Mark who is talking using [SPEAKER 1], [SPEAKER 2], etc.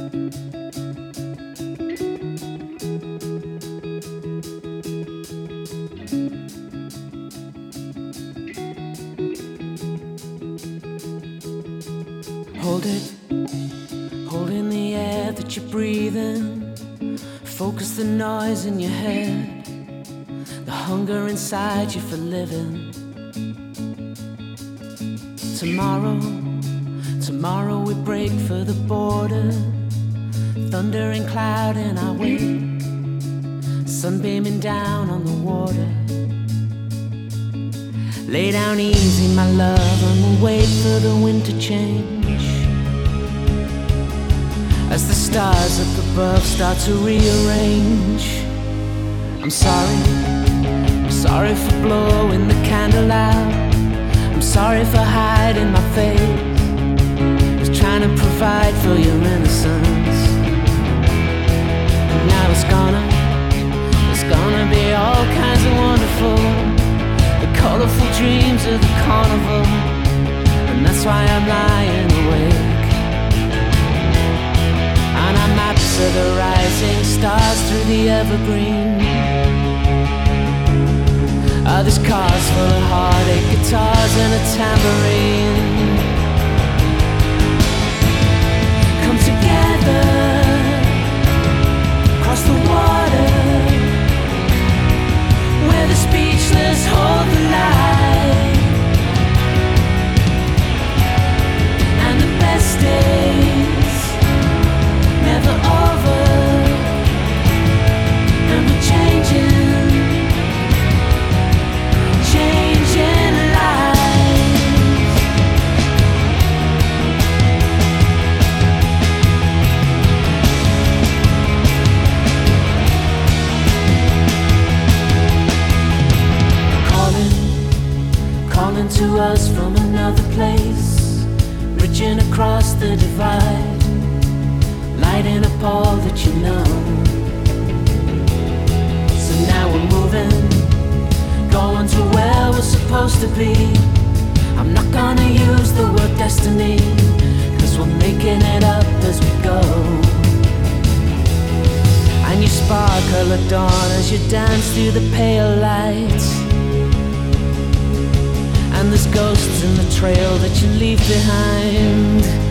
[SPEAKER 1] Hold it, hold in the air that you're breathing. Focus the noise in your head, the hunger inside you for living. Tomorrow we break for the border. Thunder and cloud in our wake, sun beaming down on the water. Lay down easy, my love, and we'll wait for the wind to change. As the stars up above start to rearrange. I'm sorry for blowing the candle out. I'm sorry for hiding my face, was trying to provide for your innocence. And now it's gonna be all kinds of wonderful, the colorful dreams of the carnival. And that's why I'm lying awake. And our maps are the rising stars through the evergreen. There's cars full of heartache, guitars and a tambourine. Come together, cross the water, where the speechless hold the light. And the best days never over, and we're changing lives. Calling to us from another place, bridging across the divide, lighting up all that you know. So now we're moving, going to where we're supposed to be. I'm not gonna use the word destiny, 'cause we're making it up as we go. And you sparkle at dawn as you dance through the pale lights. And there's ghosts in the trail that you leave behind.